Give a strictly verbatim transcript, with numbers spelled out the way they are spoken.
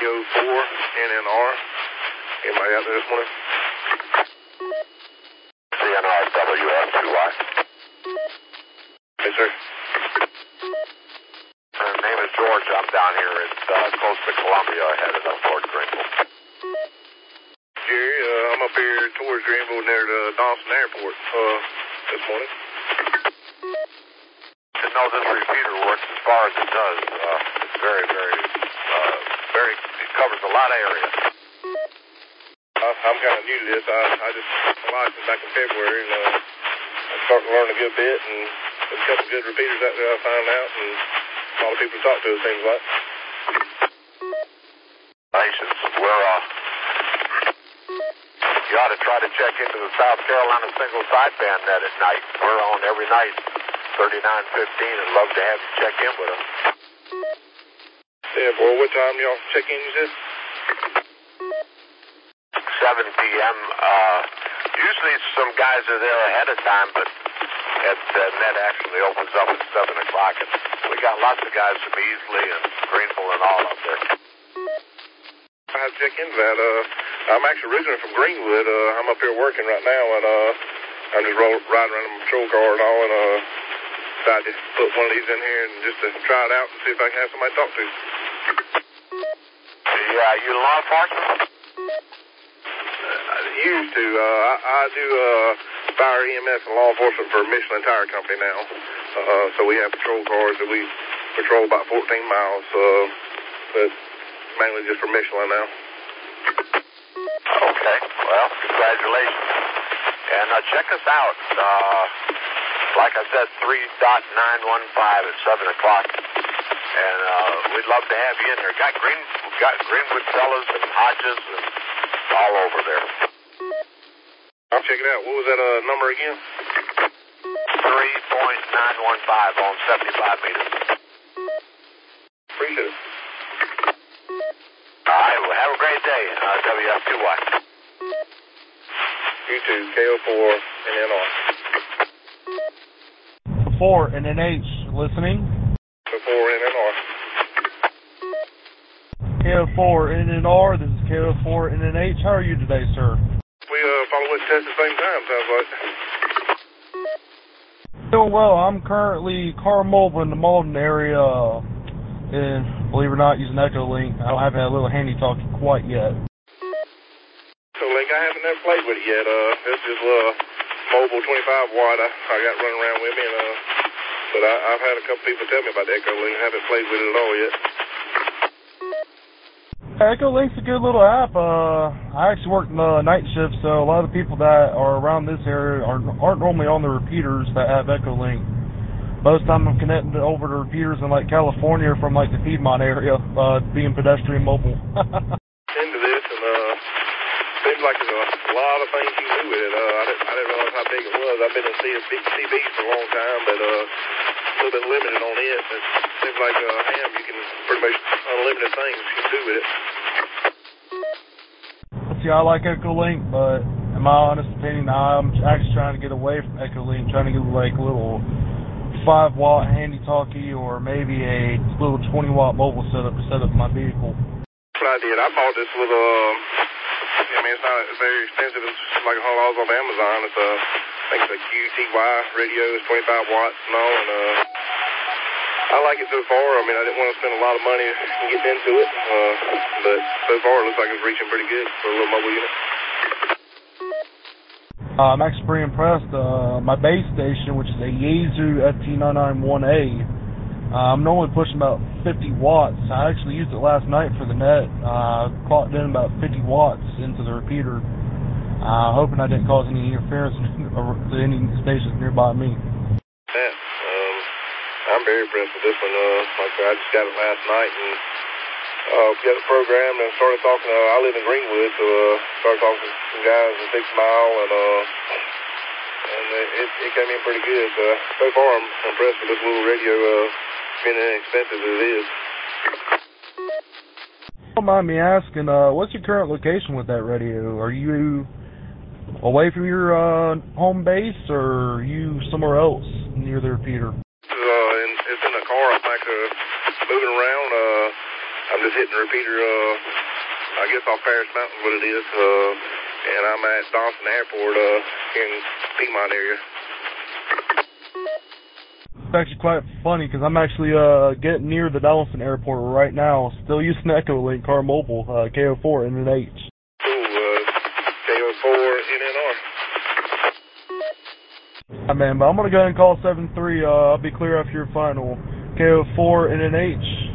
O four N N R. Anybody out there this morning? C N R W F two Y. Yes, sir. My name is George. I'm down here. It's uh, close to Columbia. I headed up toward Greenville. Jerry, uh, I'm up here towards Greenville near the Dawson Airport uh, this morning. To know this repeater works as far as it does, uh, it's very, very, uh, very, it covers a lot of area. Uh, I'm kind of new to this. I, I just licensed back in February, and uh, I'm starting to learn a good bit, and there's a couple good repeaters out there I found out, and a lot of people to talk to, it seems like. Nations, we're, uh, you ought to try to check into the South Carolina single sideband net at night. We're on every night, thirty-nine fifteen, and love to have you check in with us. Yeah, boy, what time y'all check in, you said? seven p.m. Uh, usually some guys are there ahead of time, but at, uh, net actually opens up at seven o'clock. And we got lots of guys from Easley and Greenville and all up there. I have to check into that. Uh, I'm actually originally from Greenwood. Uh, I'm up here working right now, and uh, I'm just roll, riding around in my patrol car and all, and uh, decided to put one of these in here and just to try it out and see if I can have somebody to talk to. Yeah, you law enforcement? I used to. Uh, I, I do uh, fire E M S and law enforcement for Michelin Tire Company now. Uh, so we have patrol cars that we patrol about fourteen miles, uh, but mainly just for Michelin now. Okay, well, congratulations. And uh, check us out. Uh, like I said, three dot nine one five at seven o'clock. And uh, we'd love to have you in there. Got Green, got Greenwood fellas and Hodges and all over there. I'll check it out. What was that uh, number again? three point nine one five on seventy-five meters. Appreciate it. All right, well, have a great day, uh, W F two Y. You too, K O four N N R. four N N H, listening. K O four N N R. K O four N N R, this is K O four N N H. How are you today, sir? We uh, follow witness test at the same time, sounds like. Doing well. I'm currently car mobile in the Malden area, and believe it or not, using Echolink. I don't have a little handy talkie quite yet. So, Link, I haven't never played with it yet. Uh, this is uh, mobile twenty-five watt I, I got running around with me, and uh, but I, I've had a couple people tell me about the Echolink. I haven't played with it at all yet. Echolink's a good little app. Uh, I actually work the night shift, so a lot of the people that are around this area are, aren't normally on the repeaters that have Echolink. Most of the time I'm connecting to, over to repeaters in like California from like the Piedmont area, uh, being pedestrian mobile. Into this, and uh, seems like there's a lot of things you can do with it. Uh, I, didn't, I didn't realize how big it was. I've been in C Bs for a long time, but uh, a little bit limited on it. It seems like uh, ham, you can pretty much unlimited things you can do with it. See, I like Echolink, but in my honest opinion, I'm actually trying to get away from Echolink, trying to get like a little five watt handy talkie or maybe a little twenty watt mobile setup to set up my vehicle. That's what I did. I bought this little, uh, I mean, it's not very expensive. It's like a whole lot off Amazon. It's a, I think it's a Q T Y radio. It's twenty-five watts and all, and uh, I like it so far. I mean, I didn't want to spend a lot of money getting into it, uh, but so far it looks like it's reaching pretty good for a little mobile unit. Uh, I'm actually pretty impressed. Uh, my base station, which is a Yaesu F T nine ninety-one A, uh, I'm normally pushing about fifty watts. I actually used it last night for the net. Uh, clocked in about fifty watts into the repeater. Uh, hoping I didn't cause any interference to any stations nearby me. Yeah, um, I'm very impressed with this one. Uh, like I said, I just got it last night and uh, got it programmed and started talking. Uh, I live in Greenwood, so uh, started talking to some guys in Six Mile, and uh, and it, it came in pretty good. So, so far, I'm impressed with this little radio, uh, being inexpensive as it is. Don't mind me asking, uh, what's your current location with that radio? Are you away from your uh, home base, or are you somewhere else near the repeater? Uh, and it's in a car. I'm like uh, moving around. Uh, I I'm just hitting the repeater, uh, I guess off Paris Mountain, what it is, uh, and I'm at Dawson Airport uh, in Piedmont area. It's actually quite funny because I'm actually uh, getting near the Donaldson Airport right now, still using Echolink Car Mobile, uh, K O four N N H. Cool, uh, K O four N N R. Hi, man, but I'm going to go ahead and call seven three. Uh, I'll be clear after your final. K O four N N H.